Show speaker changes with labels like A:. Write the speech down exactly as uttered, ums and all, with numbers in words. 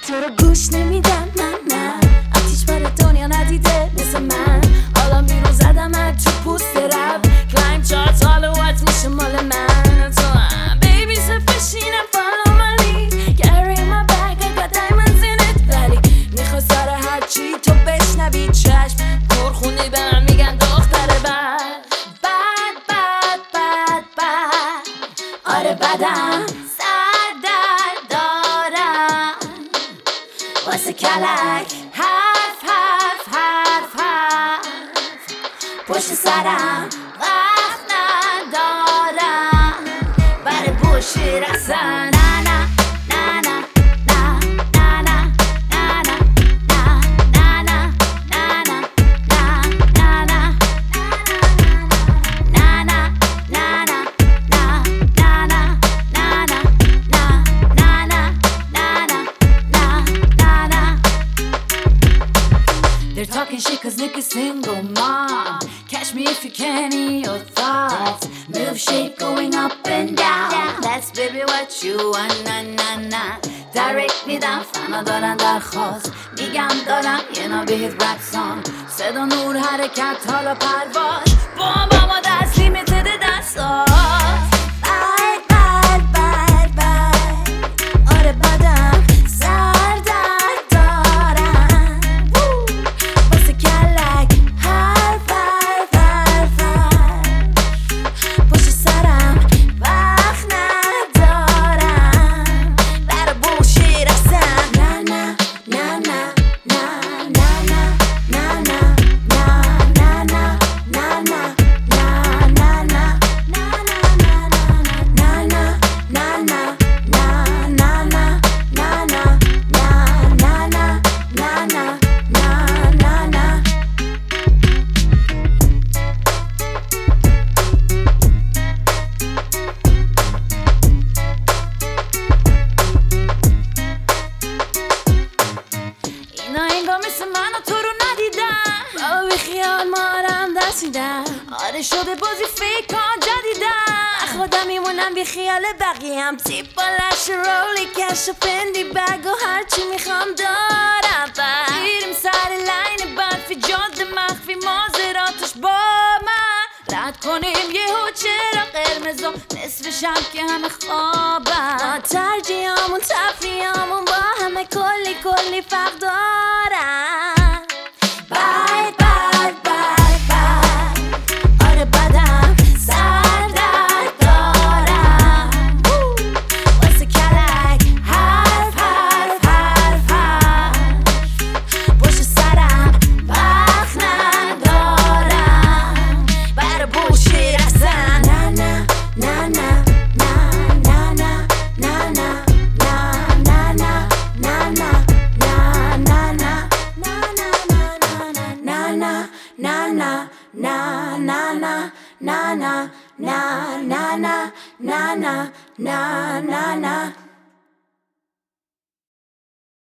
A: تو رو گوش نمیدم، نه نه آتیش بار دنیا ندیده مثل من. حالا بیرون زدم تو پوست رب کلایم چارت حالا وات میشه مال من. تو هم بیبی سفشینم follow my lead carry my bag I got diamonds in it. ولی میخوا سر هرچی تو بشنوی چشم پرخونی به من میگن دختر بد بد بد بد بد. آره بدم سر در دارم واسه کلک حرف حرف حرف حرف پشت سرم وقت ندارم برای بوشی رسن. نه نه نه نه نه نه نه نه نه نه نه نه نه نه They're talking shit cause Nick is single mom. Catch me if you can in your thoughts. Move shape going up and down. That's baby what you want na na na. Direct me down فنا دارن درخواست میگم دارم یه نابهت رپ سانگ. صدا نور حرکت حالا پرواز بام بام دست لیمیتد دستاز. بد بد بد بد آره بدم سر درد دارم واسه کلک حرف حرف حرف حرف پشت سرم وقت ندارم برا بوشی رسم. نه نه نه نه نه نه نه نه نه نه نه مثل من و تو رو ندیدم بابا بی خیال مارم دست میدم. آره شده بازی فیکان جدیدم خودم میمونم بی خیال بقیه هم تیپ بالش رولی کش و پندی بگ و هرچی میخوام دارم. بیریم سر لین برفی جاده مخفی مازراتش با من رد کنیم یه هو چرا قرمز و نصف شب که همه خوابم. ما ترجیحامون تفریحامون با همه کلی کلی فرق دارم. بد بد بد بد آره بدم سر درد دارم واسه کلک حرف حرف حرف حرف پشت سرم وقت ندارم برا بوشی رسن. نه نه نه نه na na na na na na na na na na na na